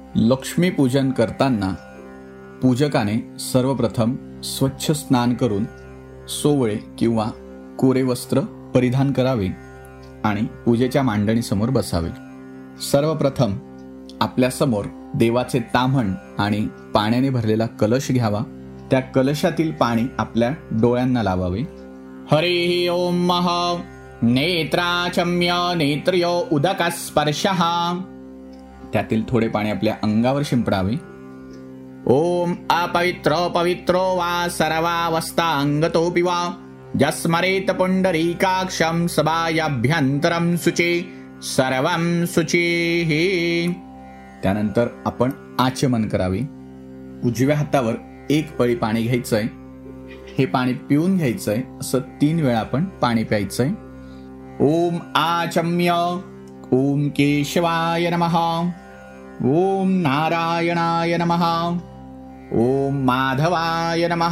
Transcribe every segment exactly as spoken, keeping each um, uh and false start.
लक्ष्मीपूजन करताना पूजकाने सर्वप्रथम स्वच्छ स्नान करून सोवळे किंवा कोरे वस्त्र परिधान करावे आणि पूजेच्या मांडणीसमोर बसावे. सर्वप्रथम आपल्यासमोर देवाचे ताम्हण आणि पाण्याने भरलेला कलश घ्यावा. त्या कलशातील पाणी आपल्या डोळ्यांना लावावे. हरिः ओम मह नेत्राचम्य नेत्रयो उदकस्पर्शः. त्यातील थोडे पाणी आपल्या अंगावर शिंपडावे. ओम अपवित्रो पवित्रो वा सर्वावस्थांगतोऽपि वा यस्मरेत पुंडरीकाक्षं सभायाभ्यन्तरं शुचि सर्वं शुचिः. त्यानंतर आपण आचमन करावे. उजव्या हातावर एक पळी पाणी घ्यायचंय. हे पाणी पिऊन घ्यायचंय. असं तीन वेळा आपण पाणी प्यायचंय. ओम आचम्य ओम केशवाय नमः. ओम नारायणाय नमः. ओम माधवाय नमः.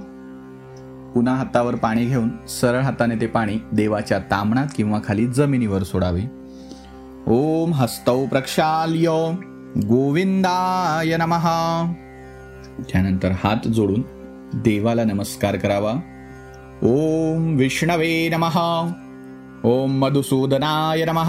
पुन्हा हातावर पाणी घेऊन सरळ हाताने ते पाणी देवाच्या ताम्हणात किंवा खाली जमिनीवर सोडावे. ओम हस्तौ प्रक्षाल्य गोविंदाय नमः. त्यानंतर हात जोडून देवाला नमस्कार करावा. ओम विष्णवे नमः. ओम मधुसूदनाय नमः.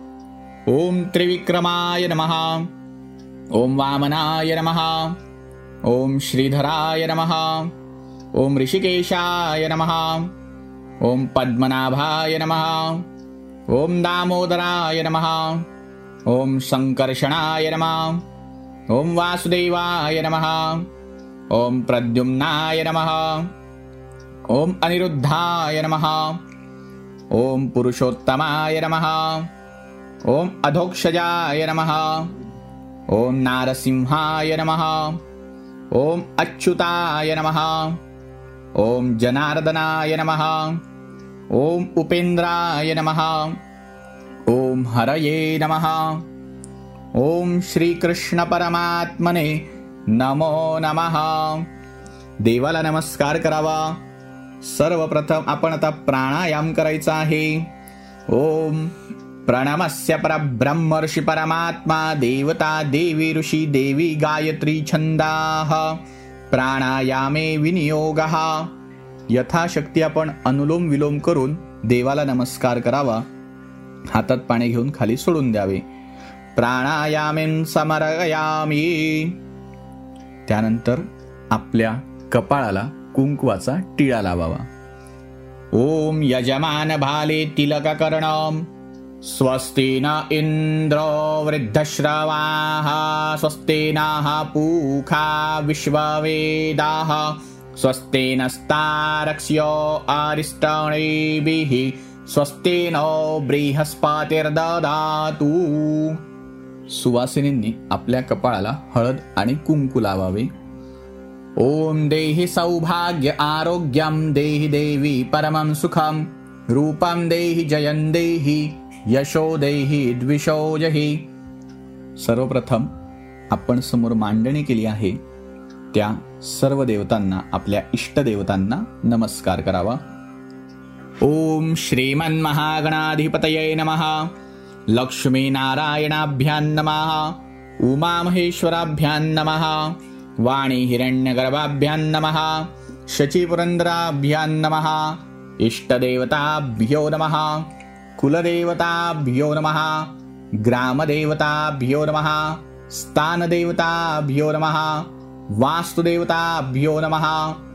ओम त्रिविक्रमाय नमः. ओम वामनाय नमः. ओम श्रीधराय नमः. ओम ऋषिकेशाय नमः. ओम पद्मनाभाय नमः. ओम दामोदराय नमः. ओम संकर्षणाय नमः. ओम वासुदेवाय नमः. ओम प्रद्युम्नाय नमः. ओम अनिरुद्धाय नमः. ओम पुरुषोत्तमाय नमः. ओम अधोक्षजाय नमः. ओम नारसिंहाय नमः. ओम अच्युताय नमः. ओम जनार्दनाय नमः. ओम उपेंद्राय नमः. ओम हरये नमः. ओम श्रीकृष्ण परमात्मने नमो नमः. देवाला नमस्कार करावा. सर्वप्रथम आपण आता प्राणायाम करायचा आहे. ओम प्रणमस्य परब्रह्म ऋषी परमात्मा देवता देवी ऋषी देवी गायत्री छंदाः प्राणायामे विनियोगः. यथाशक्ती आपण अनुलोम विलोम करून देवाला नमस्कार करावा. हातात पाणी घेऊन खाली सोडून द्यावे. प्राणायामेन समर्पयामि. त्यानंतर आपल्या कपाळाला कुंकवाचा टिळा लावावा. ओम यजमान भाले तिलककर्णम स्वस्ति न इंद्रो वृद्धश्रवाः स्वस्ति नः पूषा विश्ववेदाः स्वस्ति नस्तारक्ष्यो अरिष्टनेमिः स्वस्ति नो बृहस्पतिर्दधातु. सुवासिनींनी आपल्या कपाळाला हळद आणि कुंकू लावावे. ओम देहि सौभाग्य आरोग्यम देहि देवी परमं सुखम रूपम देहि जयं देहि यशो देहि द्विषो जहि. सर्वप्रथम आपण समोर मांडणी केली आहे त्या सर्व देवतांना आपल्या इष्टदेवतांना नमस्कार करावा. ओम श्रीमन्महागणाधिपतये नमः. लक्ष्मीनारायणाभ्यां नमः. उमामहेश्वराभ्यां नमः. वाणी हिरण्यगर्भाभ्यां नमः. शचीपुरंदराभ्यां नमः. इष्टदेवताभ्यो नमः. कुलदेवताभ्यो नमः. ग्रामदेवताभ्यो नमः. स्थानदेवताभ्यो नमः. वास्तुदेवताभ्यो नमः.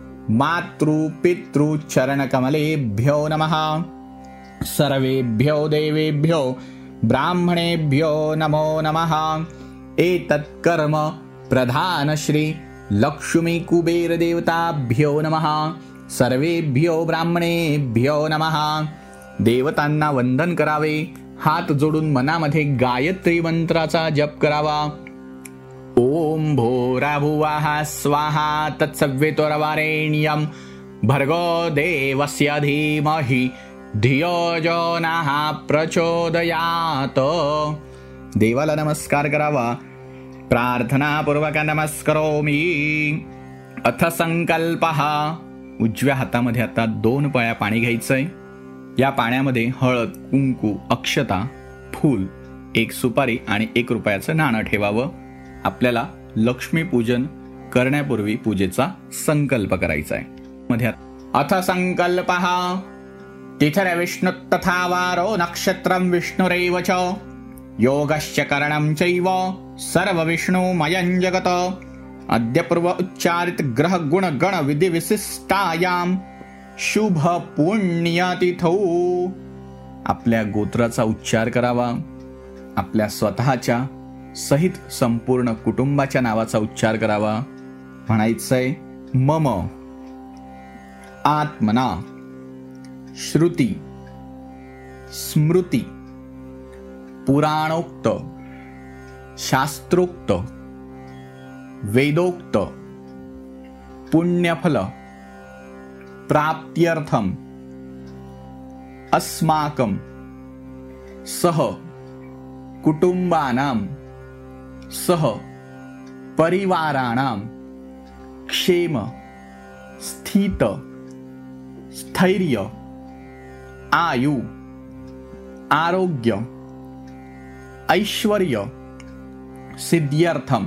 मातृपितृचरणकमलेभ्यो नमः. सर्वेभ्यो देवेभ्यो ब्राह्मणेभ्यो नमो नमः. एतत् कर्म प्रधान श्री लक्ष्मी कुबेर देवताभ्यो नमः. सर्वेभ्यो ब्राह्मणेभ्यो नमः. देवतांना वंदन करावे. हात जोडून मनामध्ये गायत्री मंत्राचा जप करावा. ओम भूर्भुवः स्वाहा तत्सवितुर्वरेण्यं भर्गो देवस्य धीमहि धियो यो नः प्रचोदयात्. देवाला नमस्कार करावा. प्रार्थनापूर्वक नमस्करोमि. अथ संकल्पः. उजव्या हातामध्ये आता दोन पळ्या पाणी घ्यायचंय. या पाण्यामध्ये हळद, कुंकू, अक्षता, फूल, एक सुपारी आणि एक रुपयाचं नाणं ठेवावं. आपल्याला लक्ष्मीपूजन करण्यापूर्वी पूजेचा संकल्प करायचा आहे. मध्ये अथ संकल्पः तिथिर विष्णु तथा वारो नक्षत्रं विष्णुरेव च योगश्च करणं चैव सर्व विष्णुमयं जगत अद्य पूर्व उच्चारित ग्रह गुण गण विधि विशिष्टायाम शुभ पुण्यतिथौ. आपल्या गोत्राचा उच्चार करावा, आपल्या स्वतःच्या सहित संपूर्ण कुटुंबाच्या नावाचा उच्चार करावा. म्हणायचंय मम आत्मना श्रुती स्मृती पुराणोक्त शास्त्रोक्त वेदोक्त पुण्यफल प्राप्त्यर्थम अस्माकं सह कुटुंबानां सह परिवाराणां क्षेम स्थित स्थैर्य आयु आरोग्य ऐश्वर्य सिद्ध्यर्थम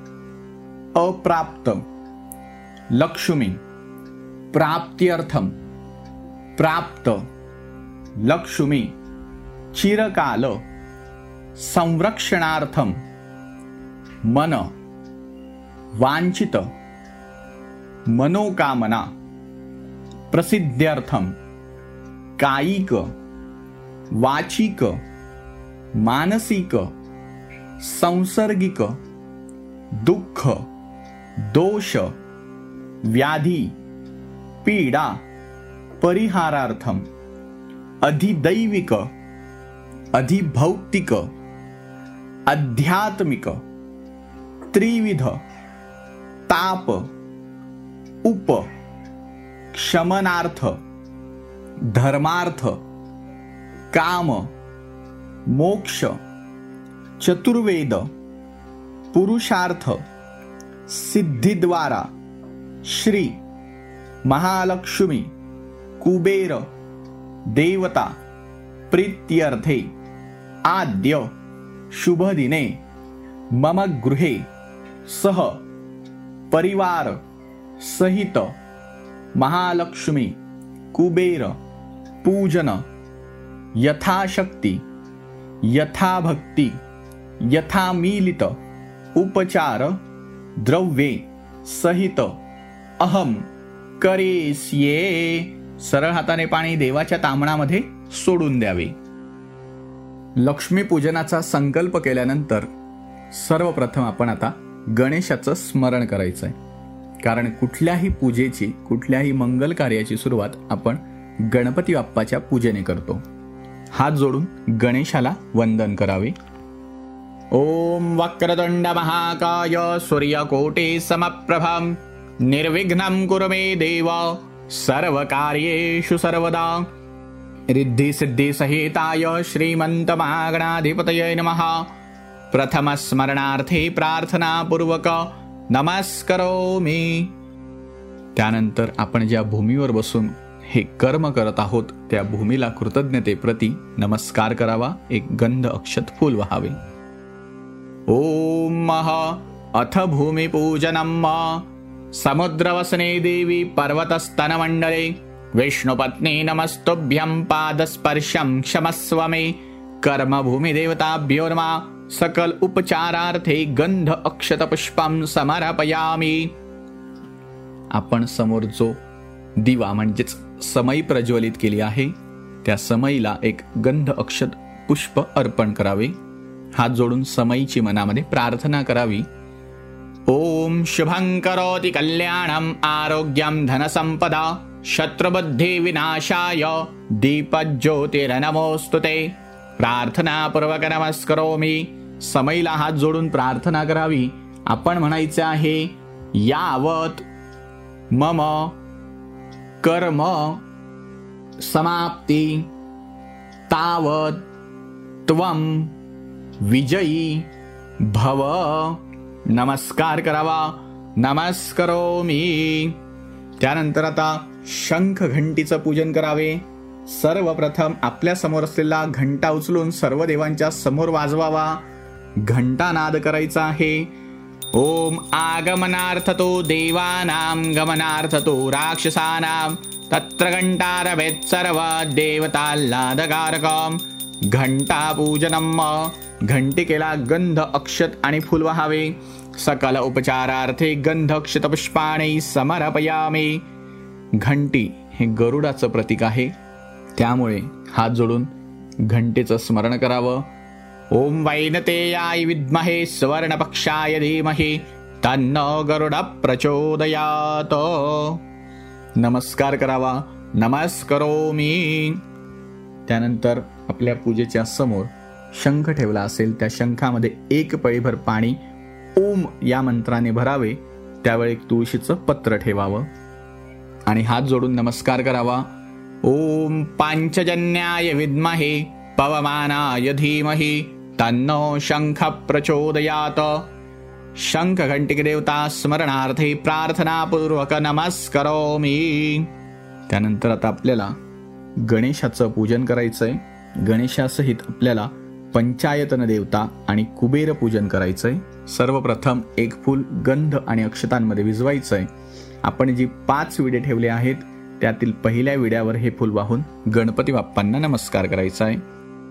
अप्राप्त लक्ष्मी प्राप्त्यर्थम प्राप्त लक्ष्मी चिरकाल संरक्षणार्थम मन वांछित मनोकामना प्रसिद्ध्यर्थम कायिक वाचिक मानसिक सांसर्गिक दुःख दोष व्याधी पीडा परिहारार्थम अधिदैविक अधिभौतिक आध्यात्मिक त्रिविध ताप उप क्षमनार्थ धर्मार्थ काम मोक्ष चतुर्वेद पुरुषार्थ सिद्धिद्वारा श्री महालक्ष्मी कुबेर देवता प्रीत्यर्थे आद्य शुभदिने मम गृहे सह परिवार सहित महालक्ष्मी कुबेर पूजन यथाशक्ति यथाभक्ति यथामीलित उपचार द्रव्ये सहित अहम करेस्ये. सरळ हाताने पाणी देवाच्या तांबणामध्ये सोडून द्यावे. लक्ष्मी पूजनाचा संकल्प केल्यानंतर सर्वप्रथम आपण आता गणेशाचं स्मरण करायचंय. कारण कुठल्याही पूजेची कुठल्याही मंगल कार्याची सुरुवात आपण गणपती बाप्पाच्या पूजेने करतो. हात जोडून गणेशाला वंदन करावे. ओम वक्रतुंड महाकाय सूर्यकोटि समप्रभं निर्विघ्नं कुरु मे देव सर्वकार्येषु सर्वदा. रिद्धी सिद्धी सहिताय श्रीमंत महागणाधिपतये नमः. प्रथम स्मरणार्थे प्रार्थनापूर्वक नमस्करोमि. त्यानंतर आपण ज्या भूमीवर बसून हे कर्म करत आहोत त्या भूमीला कृतज्ञतेप्रती नमस्कार करावा. एक गंध अक्षत फूल वहावे. ओम अथ भूमिपूजनम समुद्रवसने देवी पर्वतस्तनमण्डले विष्णुपत्नी नमस्तुभ्यं पादस्पर्शं क्षमस्व मे. कर्म भूमिदेवताभ्यो नमः. सकल उपचारार्थे गंध अक्षत पुष्पं समर्पयामि. आपण समोर जो दिवा म्हणजेच समई प्रज्वलित केली आहे त्या समईला एक गंध अक्षत पुष्प अर्पण करावे. हात जोडून समईची मनामध्ये प्रार्थना करावी. ओम शुभं करोति कल्याणं आरोग्यं धनसंपदा शत्रुबुद्धि विनाशाय दीपज्योतिर्नमोस्तुते. प्रार्थनापूर्वक नमस्करोमि. समईला हात जोडून प्रार्थना करावी. आपण म्हणायचे आहे यावत मम कर्म समाप्ती तावत त्वं विजयी भव. नमस्कार करावा. नमस्करोमि. त्यानंतर आता शंख घंटीचं पूजन करावे. सर्वप्रथम आपल्या समोर असलेला घंटा उचलून सर्व देवांच्या समोर वाजवावा. घंटानाद करायचा आहे. ओम आगमनार्थतो देवानां गमनार्थतो राक्षसानां तत्र घंटारभेत् सर्व देवताल्लादकारकम घंटापूजनम घंटिकेला गंध अक्षत आणि फूल वहावे. सकल उपचारार्थे गंध अक्षत पुष्पाणि समर्पयामि. घंटी हे गरुडाचं प्रतीक आहे, त्यामुळे हात जोडून घंटेचं स्मरण करावं. ओम वैनतेयाय विद्महे सुवर्णपक्षाय धीमहि तन्नो गरुड प्रचोदयात. नमस्कार करावा. नमस्करोमि. त्यानंतर आपल्या पूजेच्या समोर शंख ठेवला असेल, त्या शंखामध्ये एक पळीभर पाणी ओम या मंत्राने भरावे. त्यावेळी एक तुळशीचं पत्र ठेवावं आणि हात जोडून नमस्कार करावा. ओम पांचजन्याय विद्महे पवमानाय धीमहि तन्नो शंख प्रचोदयात. शंख घंटिक देवता स्मरणार्थे प्रार्थनापूर्वक नमस्करोमि. त्यानंतर आता आपल्याला गणेशाचं पूजन करायचंय. गणेशासहित आपल्याला पंचायतन देवता आणि कुबेर पूजन करायचंय. सर्वप्रथम एक फूल गंध आणि अक्षतांमध्ये भिजवायचंय. आपण जी पाच विडे ठेवले आहेत त्यातील पहिल्या विड्यावर हे फूल वाहून गणपती बाप्पांना नमस्कार करायचा आहे.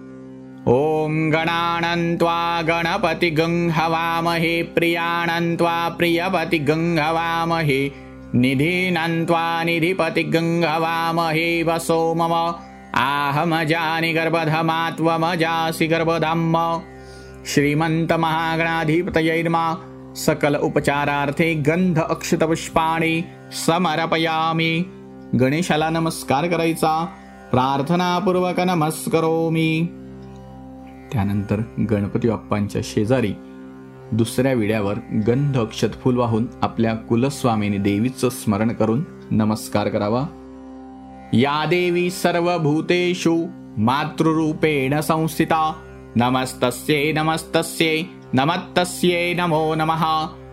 ओम गणानन्त्वा गणपती गं हवामहे प्रियानन्त्वा प्रियपति गं हवामहे निधीनन्त्वा निधिपति गं हवामहे वसो मम आहमजानि गर्भधमात्वमजासि गर्भधाम. श्रीमंत महागणाधिपतये नमः. सकल उपचारार्थे गंध अक्षत पुष्पाणि समर्पयामि. गणेशाला नमस्कार करायचा. प्रार्थनापूर्वक नमस्करोमि. त्यानंतर गणपती बाप्पांच्या शेजारी दुसऱ्या विड्यावर गंध अक्षत फूल वाहून आपल्या कुलस्वामिनी देवीचं स्मरण करून नमस्कार करावा. या देवी सर्वभूतेषु मातृरूपेण संस्थिता नमस्तस्यै नमस्तस्यै नमस्तस्यै नमो नमः.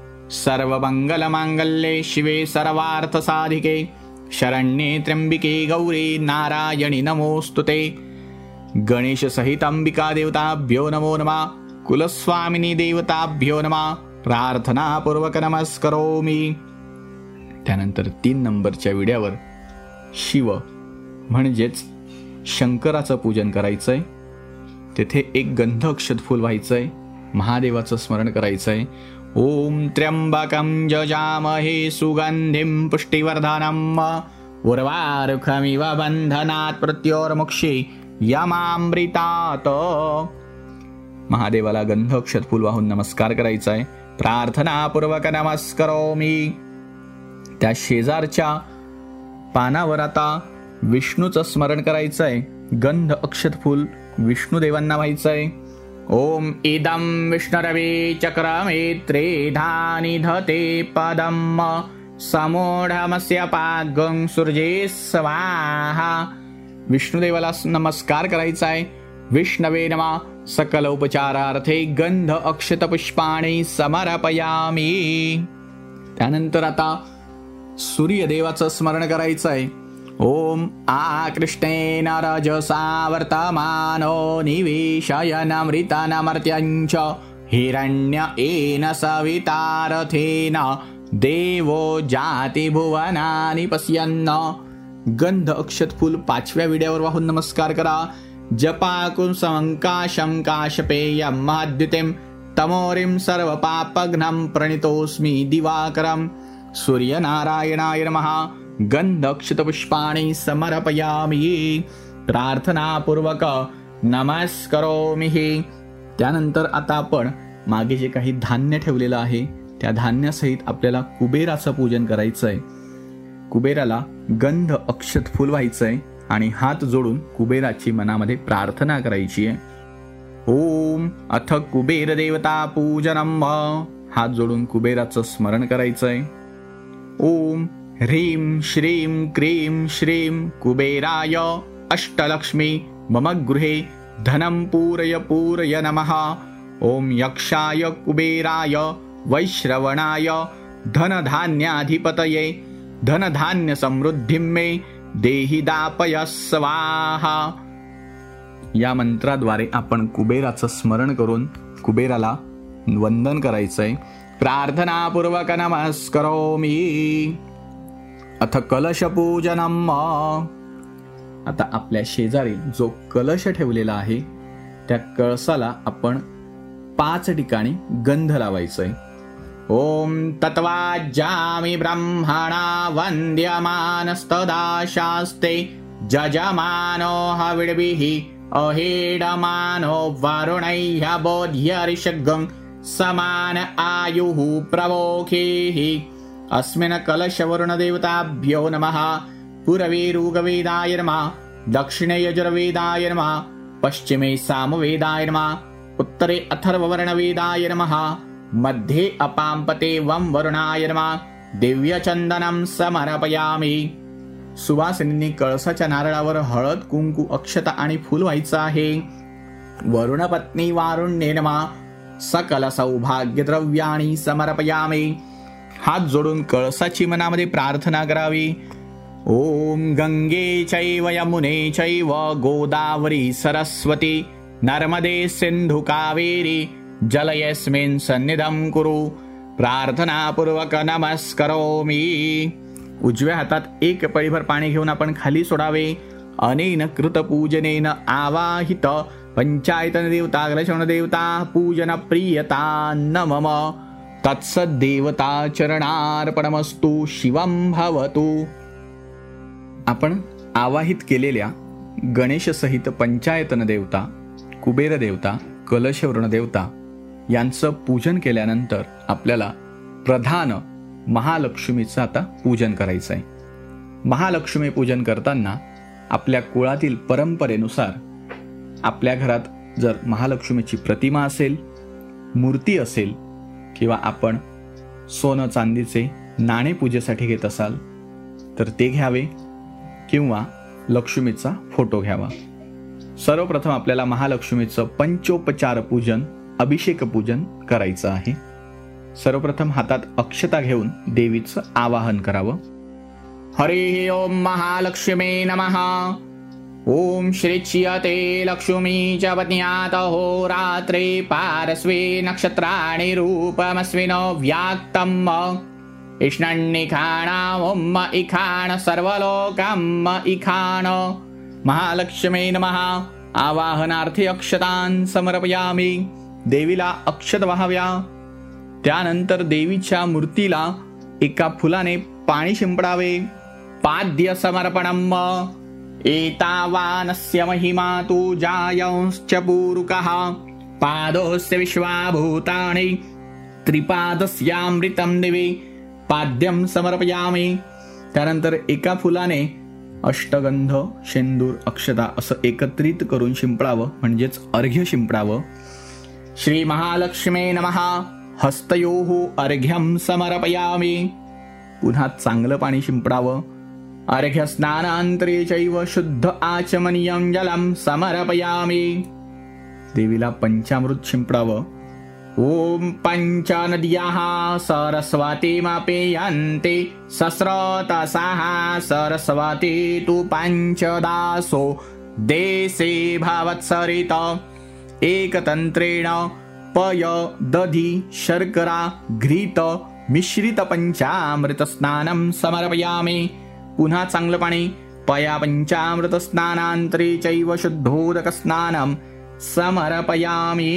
सर्वमंगलमांगल्ये शिवे सर्वार्थसाधिके शरण्ये त्र्यंबिके गौरी नारायणी नमोस्तुते. गणेश सहित अंबिका देवताभ्यो नमो नमः. कुलस्वामिनी देवताभ्यो नमः. प्रार्थनापूर्वक नमस्करोमि. त्यानंतर तीन नंबरच्या विड्यावर शिव म्हणजेच शंकराचं पूजन करायचंय. तेथे एक गंध अक्षत फूल व्हायचंय. महादेवाचं स्मरण करायचंय. ओम त्र्यंबकं जजामहे सुगंधिं पुष्टिवर्धनम् उर्वारुकमिव बंधनात् मृत्योर्मुक्षे यमामृतात्. महादेवाला गंध अक्षत फूल वाहून नमस्कार करायचाय. प्रार्थनापूर्वक नमस्करोमि. त्या शेजारच्या पानावर आता विष्णूचं स्मरण करायचंय. गंध अक्षत फूल विष्णुदेवांना व्हायचंय. ओम इदं विष्णुरवे चक्रमेत्रे धानिधते पदम समूढमस्य पागं सुर्जे स्वाहा. विष्णुदेवाला नमस्कार करायचा आहे. विष्णवे नमः. सकल उपचारार्थे गंध अक्षत पुष्पाणि समर्पयामि. त्यानंतर आता सूर्यदेवाचं स्मरण करायचं आहे. ओम आकृष्णेन रजसा वर्तमानो निवेशयनमृतनमर्त्यञ्च हिरण्येन सवितारथेन देवो जाति भुवनानि पश्यन्न. गंध अक्षत फूल पाचव्या विड्यावर वाहून नमस्कार करा. जपाकुं समंकाशं काशपेयं महद्युतिं तमोरिं सर्वपापघ्नं प्रणितोऽस्मि दिवाकरं. सूर्यनारायणाय नमः. गंध अक्षत पुष्पाणि समर्पयामि. प्रार्थनापूर्वक नमस्करोमि. त्यानंतर आता आपण मागे जे काही धान्य ठेवलेलं आहे त्या धान्यासहित आपल्याला कुबेराचं पूजन करायचंय. कुबेराला गंध अक्षत फूल व्हायचंय आणि हात जोडून कुबेराची मनामध्ये प्रार्थना करायची आहे. ओम अथ कुबेर देवता पूजनम. हात जोडून कुबेराचं स्मरण करायचंय. ओम ह्रीं श्रीं क्रीं श्रीं कुबेराय अष्टलक्ष्मी मम गृहे धनं पूरय पूरय नमः. ओम यक्षाय कुबेराय वैश्रवणाय धनधान्याधिपतये धनधान्य समृद्धिं मे देहि दापय स्वाहा. या मंत्राद्वारे आपण कुबेराचं स्मरण करून कुबेराला वंदन करायचंय. प्रार्थनापूर्वक नमस्करोमि। अथ कलशपूजनम्। आता आपल्या शेजारी जो कलश ठेवलेला आहे त्या कळसाला आपण पाच ठिकाणी गंध लावायचंय। ओम तत्वाज्जामि ब्रह्मणा वन्द्यमानस्तदा शास्ते जजमानो हविड्भिः अहेडमानो वरुणैः बोध्य ऋषगं समान आयुः प्रवोखेः। अस्मिन् कलशवरुणदेवताभ्यो नमः। पूर्वे ऋग्वेदाय नमः, दक्षिणे यजुर्वेदाय नमः, पश्चिमे सामवेदाय नमः, उत्तरे अथर्ववर्णवेदाय नमः, मध्ये अपाम्पते वं वरुणाय नमः। दिव्यचंदनं समर्पयामि। सुवासिनींनी कळसाच्या नारळावर हळद, कुंकू, अक्षता आणि फूल व्हायचं आहे। वरुणपत्नी वारुण्ये नमः। सकल सौभाग्य द्रव्याणि समर्पयामि। हात जोडून कळसाची मनामध्ये प्रार्थना करावी। ओम गंगे चैव यमुने चैव गोदावरी सरस्वती नर्मदे सिंधु कावेरी जलयस्मिन् सन्निधं कुरु प्रार्थनापूर्वक नमस्करोमि। उजव्या हातात एक पळीभर पाणी घेऊन आपण खाली सोडावे। अनेन कृत पूजनेन आवाहित पंचायतन देवता ग्रशण देवता पूजन प्रियता न मम तत्सदेवता चरणार्पणमस्तु शिवं भवतु। आपण आवाहित केलेल्या गणेश सहित पंचायतन देवता, कुबेर देवता, कलशवर्ण देवता यांचं पूजन केल्यानंतर आपल्याला प्रधान महालक्ष्मीचं आता पूजन करायचं आहे। महालक्ष्मी पूजन करताना आपल्या कुळातील परंपरेनुसार आपल्या घरात जर महालक्ष्मीची प्रतिमा असेल, मूर्ती असेल किंवा आपण सोनं चांदीचे नाणे पूजेसाठी घेत असाल तर ते घ्यावे किंवा लक्ष्मीचा फोटो घ्यावा। सर्वप्रथम आपल्याला महालक्ष्मीचं पंचोपचार पूजन, अभिषेक पूजन करायचं आहे। सर्वप्रथम हातात अक्षता घेऊन देवीचं आवाहन करावं। हरि ओम महालक्ष्मी नमः। ओम श्रीच्यते लक्ष्मी च पत्न्यात होरात्रे पारस्वे नक्षत्राणि रूपमस्मिन् व्याक्तम् इष्णन्निखाणाम् इखाण सर्वलोकम् इखाण। महालक्ष्मी नमः। आवाहनार्थी अक्षतान् समर्पयामि। देवीला अक्षत वाहाव्या। त्यानंतर देवीच्या मूर्तीला एका फुलाने पाणी शिंपडावे। पाद्य समर्पणम्। एतावानस्य महिमा तु जायंश्च पूरुकः पादोस्य विश्वाभूतानि त्रिपादस्यामृतं दिवि पाद्यं समर्पयामि। त्यानंतर एका फुलाने अष्टगंध, शेंदूर, अक्षता असं एकत्रित करून शिंपडावं, म्हणजेच अर्घ्य शिंपडावं। श्री महालक्ष्मी नमः। हस्तयोः अर्घ्यं समर्पयामि। पुन्हा चांगलं पाणी शिंपडावं। अर्घ्य स्नानांतरे चैव शुद्ध आचमनीयं जलं समर्पयामि। देवीला पंचामृत शिंपडावं। ओम पंच नद्याः सरस्वतीमपेयन्ते सस्रतसाः सरस्वती तु पंचदासो देशे भवत्सरित एकतंत्रेण पय दधि शर्करा घृत मिश्रित पंचामृत स्नानं समर्पयामि। पुन्हा चांगलं पाणी पया पंचामृत स्नानांतरे चैव शुद्धोदक स्नानं समर्पयामि।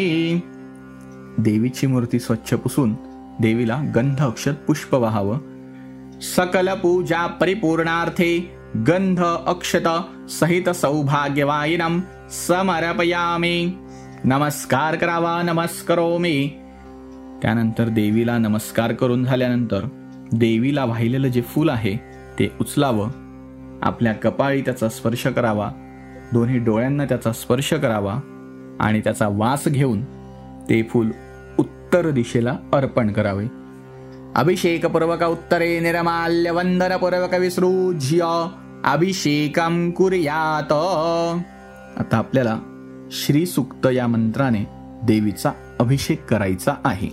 देवीची मूर्ती स्वच्छ पुसून देवीला गंध अक्षत पुष्प वाहावं। सकल पूजा परिपूर्णार्थे गंध अक्षत सहित सौभाग्यवायिनं समर्पयामि। नमस्कार करावा। नमस्करोमि। त्यानंतर देवीला नमस्कार करून झाल्यानंतर देवीला वाहिलेलं जे फूल आहे ते उचलावं। आपल्या कपाळी त्याचा स्पर्श करावा। दोन्ही डोळ्यांना त्याचा स्पर्श करावा आणि त्याचा वास घेऊन ते फूल उत्तर दिशेला अर्पण करावे। अभिषेकपूर्वक उत्तरे निर्माल्य वंदनपूर्वक विसृज्य अभिषेकं कुर्यात। आता आपल्याला श्री सूक्त या मंत्राने देवीचा अभिषेक करायचा आहे।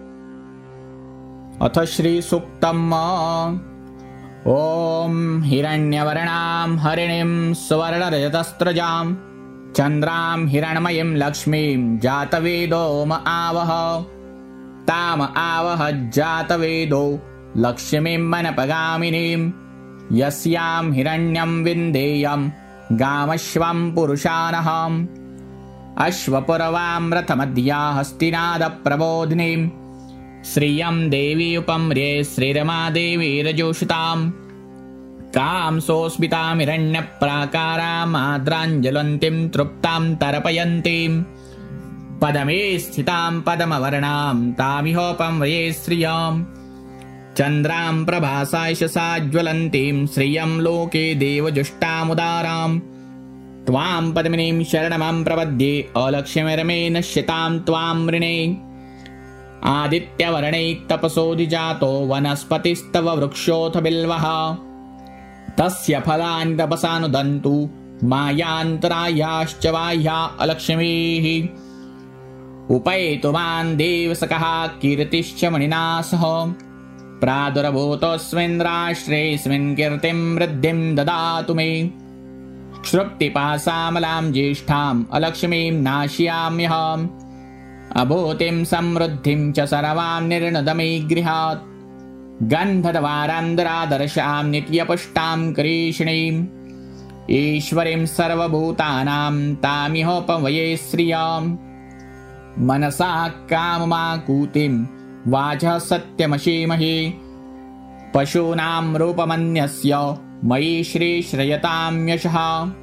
अथ श्री सूक्तम्। ओम हिरण्यवर्णां हरिणीं सुवर्णरजतस्रजां चंद्रां हिरण्मयीं लक्ष्मीं जातवेदोम आवह। ताम आवहज्जातवेदो लक्ष्मीं मनपगामिनीं यस्यां हिरण्यं विन्देयं गामश्वं पुरुषानहम् अश्वपुरवां रथमद्या हस्तिनादप्रबोधिनीं श्रियं देवी उपम्रे श्रीरमा देवी रजोषितां कां सोऽस्मितां हिरण्यप्राकाराम् आद्राञ्जलन्तीं तृप्तां तर्पयन्तीं पदमे स्थितां पदमवर्णां तामिहोपम्रे श्रियं चन्द्रां प्रभासायशसा ज्वलन्तीं श्रियं लोके देवजुष्टामुदारां त्वां पद्मिनीं शरणमं प्रपद्ये अलक्ष्मीर्मे नश्यतां त्वां वृणे आदित्यवर्णैस्तपसोऽधिजातो वनस्पतिस्तव वृक्षोऽथ बिल्वः तस्य फलानि तपसानुदन्तु मायान्तरायाश्च बाह्या अलक्ष्मीः उपैतु मां देवसखः कीर्तिश्च मणिना सह प्रादुर्भूतोऽस्मिन् राष्ट्रेऽस्मिन् कीर्तिं वृद्धिं ददातु मे श्रुप्तिपासामलां ज्येष्ठाम् अलक्ष्मीं नाशयाम्यहम् अभूतिं समृद्धिं च सर्वां निर्णदमे गृहात् गन्धद्वारान्दरादर्शां नित्यपुष्टां करीषिणीम् ईश्वरीं सर्वभूतानां तामिहोपवये श्रियाम् मनसा काममाकूतिं वाचः सत्यमशीमहि पशूनां रूपमन्यस्य मयि श्रीश्रयतां यशः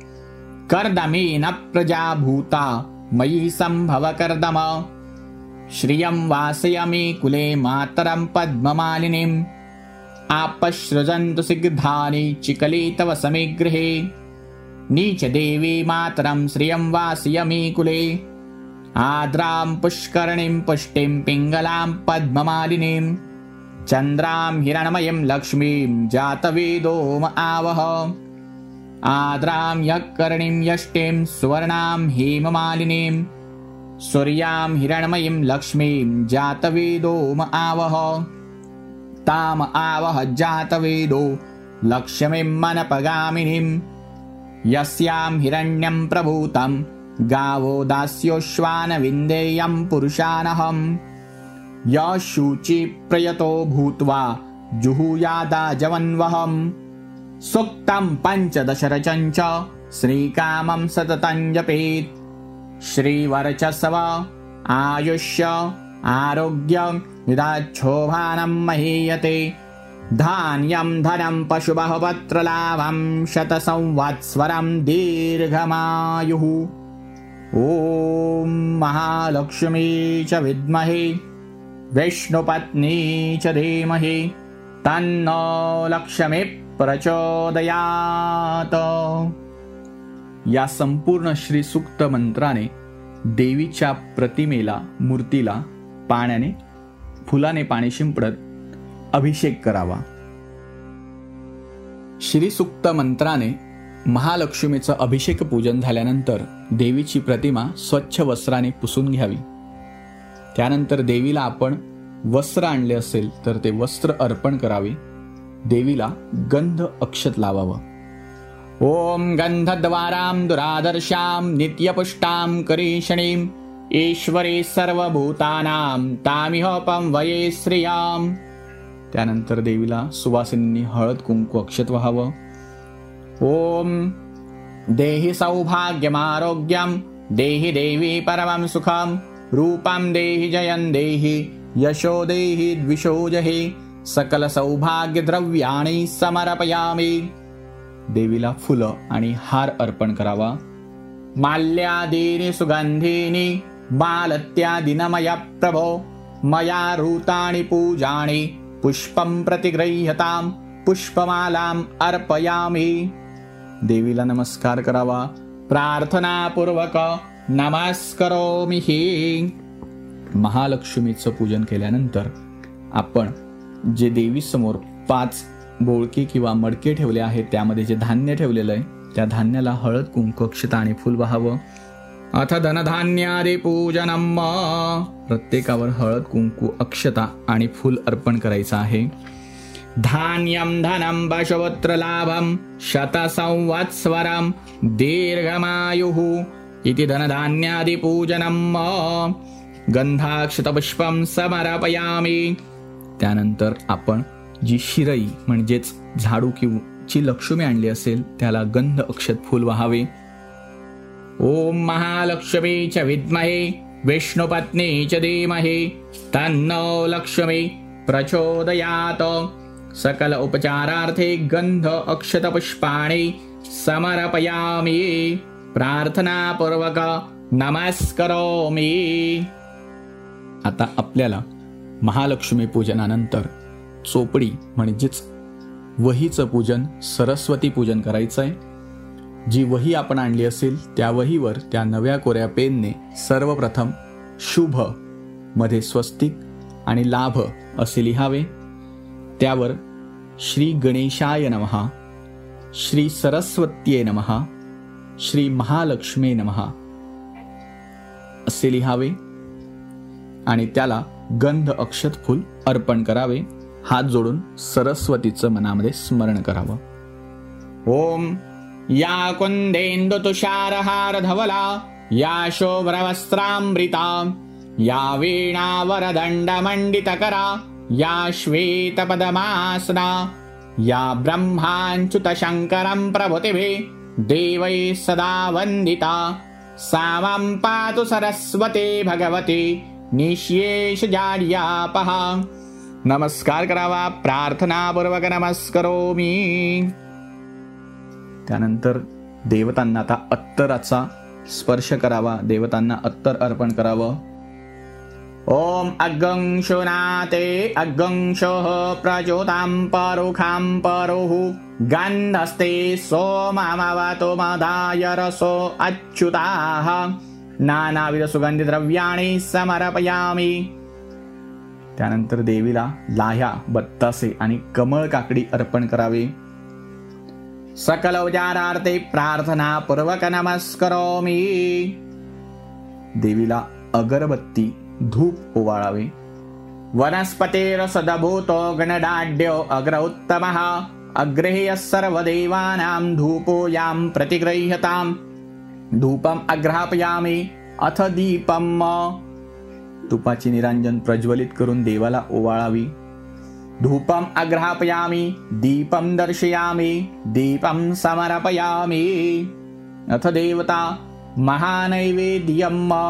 कर्दमेन प्रजा भूता मयि सम्भव कर्दम श्रियं वासयामि कुले मातरं पद्ममालिनीम् आपसृजन्तु सिग्धानि चिकली तव समीगृहे नीच देवी मातरं श्रियं वासयामि कुले आद्रां पुष्करणीं पुष्टिं पिङ्गलां पद्ममालिनीं चन्द्रां हिरण्मयीं लक्ष्मीं जातवेदोम आवह आद्रां यःकर्णीं यष्टिं सुवर्णां हेममालिनीं सूर्यां हिरण्मयीं लक्ष्मीं जातवेदोम आवह ताम आवह जातवेदो लक्ष्मीं मनपगामिनीं यस्यां हिरण्यं प्रभूतं गावो दास्योश्वान विन्देयं पुरुषानहम् यशुचि प्रयतो भूत्वा जुहुयादाजवन्वहम् सूक्तं पञ्चदशरचञ्च श्रीकामं सततं जपेत् श्रीवर्चस्व आयुष्य आरोग्यं विदाच्छोभानं महीयते धान्यं धनं पशुबहुपत्रलाभं शतसंवत्सरं दीर्घमायुः ॐ महालक्ष्मी च विद्महे विष्णुपत्नी च धीमहि तन्नो लक्ष्मी प्रचोदयात। या संपूर्ण श्री सूक्त मंत्राने देवीच्या प्रतिमेला मूर्तीला पाण्याने फुलाने पाणी शिंपडत अभिषेक करावा। श्री सूक्त मंत्राने महालक्ष्मीचं अभिषेक पूजन झाल्यानंतर देवीची प्रतिमा स्वच्छ वस्त्राने पुसून घ्यावी। त्यानंतर देवीला आपण वस्त्र आणले असेल तर ते वस्त्र अर्पण करावे। देवीला गंध अक्षत लावावं। ओम गंधद्वारां दुरादर्शां नित्यपुष्टां करीषणीं ईश्वरी सर्वभूतानां तामिहोपं वये श्रियाम्। त्यानंतर देवीला सुवासिनींनी हळद कुंकू अक्षत वाहावं। ओम देहि सौभाग्यमारोग्यं देहि देवी परमं सुखं रूपं देहि जयं देहि यशो देहि द्विषो जहि सकल सौभाग्य द्रव्याणि समर्पयामि। देवीला फुलं आणि हार अर्पण करावा। माल्यादीनि सुगंधीनि मालत्यादिनमय प्रभो मया ऋतानि पूजानि पुष्पं प्रतिगृह्यतां पुष्पमालां अर्पयामि। देवीला नमस्कार करावा। प्रार्थना पूर्वक नमस्करोमि। महालक्ष्मीचं पूजन केल्यानंतर आपण जे देवी समोर पाच बोळके किंवा मडके ठेवले आहेत त्यामध्ये जे धान्य ठेवलेलं आहे त्या धान्याला हळद कुंकू अक्षता आणि फुल वाहावं। अथ धनधान्यादि पूजनम, प्रत्येकावर हळद कुंकू अक्षता आणि फुल अर्पण करायचं आहे। धान्यं धनं पशुपुत्र लाभं शतसंवत्सरं दीर्घमायुः इति धनधान्यादि पूजनम। गंधाक्षतपुष्पम समर्पयामि. त्यानंतर आपण जी शिरई म्हणजेच झाडू किंवा लक्ष्मी आणली असेल त्याला गंध अक्षत फूल वाहावे. ओम महालक्ष्मी च विद्महे विष्णुपत्नी च धीमहि तन्नो लक्ष्मी प्रचोदयात. सकल उपचारार्थे गंध अक्षत पुष्पाणि समर्पयामि. प्रार्थनापूर्वक नमस्करोमि. आता आपल्याला महालक्ष्मी पूजनानंतर चोपडी म्हणजेच वहीचं पूजन, सरस्वती पूजन करायचं आहे. जी वही आपण आणली असेल त्या वहीवर त्या नव्या कोऱ्या पेनने सर्वप्रथम शुभ मध्ये स्वस्तिक आणि लाभ असे लिहावे. त्यावर श्री गणेशाय नमः, श्री सरस्वत्ये नमः, श्री महालक्ष्मी नमः असे लिहावे आणि त्याला गंध अक्षत फूल अर्पण करावे. हात जोडून सरस्वतीचं मनामध्ये स्मरण करावं. ओम या कुंदेंदु तुषारहार धवला, या शोभ्रवस्त्रामृता, या वीणावरदंड मंडितकरा, या श्वेतपदमासना, या ब्रह्माच्युत शंकरं प्रभृतिभिः देवैः सदा वंदिता, सा मां पातु सरस्वती भगवती निःशेषजाड्यापहा. नमस्कार करावा. प्रार्थनापूर्वक नमस्करोमि. त्यानंतर देवतांना आता अत्तराचा स्पर्श करावा. देवतांना अत्तर अर्पण करावं. ओम अग्गंशुनाते अग्गंशोः प्रचोतां परुखां परुः गन्धस्ते सोममवतु मदाय रसो अच्युताः. नानाविध सुगंधी द्रव्याणि समर्पयामि. त्यानंतर देवीला लाह्या, बत्तासे आणि कमळ काकडी अर्पण करावे. सकल उपचारार्थे प्रार्थना पूर्वक नमस्करोमि. देवीला अगरबत्ती, धूप ओवाळावे. वनस्पतिरसदभूतो गणडाढ्यो अग्र उत्तमः, अग्रेह्य सर्वदेवानां धूपोयां प्रतिगृह्यताम्. धूपम अग्रापयामि अथ दीपम. तुपाची निरांजन प्रज्वलित करून देवाला ओवाळावी. धूपम अग्रापयामि दीपम दर्शयामि दीपम समर्पयामि. अथ देवता महानैवेद्यम.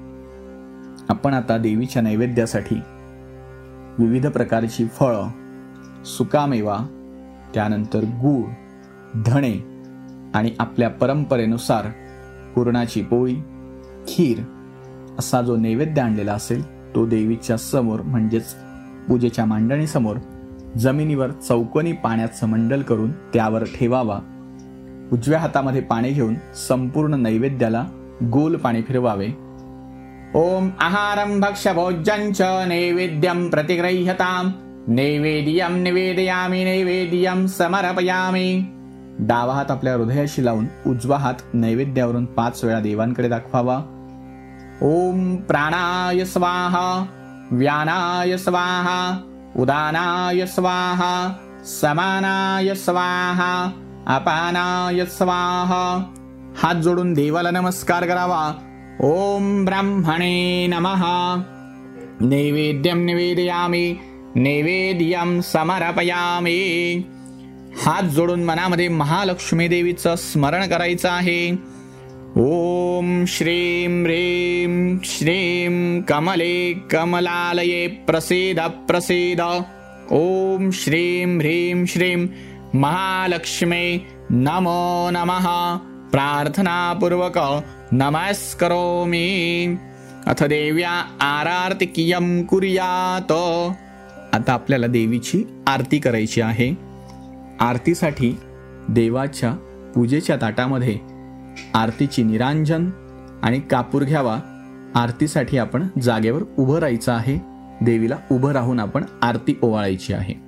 आपण आता देवीच्या नैवेद्यासाठी विविध प्रकारची फळं, सुकामेवा, त्यानंतर गूळ, धणे आणि आपल्या परंपरेनुसार पुरणाची पोळी, खीर असा जो नैवेद्य आणलेला असेल तो देवीच्या समोर म्हणजेच पूजेच्या मांडणीसमोर जमिनीवर चौकोनी पाण्याचं मंडल करून त्यावर ठेवावा. उजव्या हातामध्ये पाणी घेऊन संपूर्ण नैवेद्याला गोल पाणी फिरवावे. ओम आहारं भक्ष्य भोज्यं च नैवेद्यं प्रतिगृह्यताम्. नैवेद्यं निवेदयामि नैवेद्यं समर्पयामि. डावा हात आपल्या हृदयाशी लावून उजवा हात नैवेद्यावरून पाच वेळा देवांकडे दाखवावा. ओम प्राणाय स्वाहा, व्यानाय स्वाहा, उदानाय स्वाहा, समानाय स्वाहा, अपानाय स्वाहा. हात जोडून देवाला नमस्कार करावा. ओम ब्रह्मणे नमः. नैवेद्यं निवेदयामि नैवेद्यं समर्पयामि. हात जोडून मनामध्ये महालक्ष्मी देवीचं स्मरण करायचं आहे. ओम श्रीं ह्रीं श्रीं कमले कमलालये प्रसीद प्रसीद. ओम श्रीं ह्रीं श्रीं महालक्ष्मी नमो नमः. प्रार्थनापूर्वक नमस्करोमि. अथ देव्या आरार्तिकियं कुर्यात. आता आपल्याला देवीची आरती करायची आहे. आरतीसाठी देवाच्या पूजेच्या ताटामध्ये आरतीची निरांजन आणि कापूर घ्यावा. आरतीसाठी आपण जागेवर उभं राहायचं आहे. देवीला उभं राहून आपण आरती ओवाळायची आहे.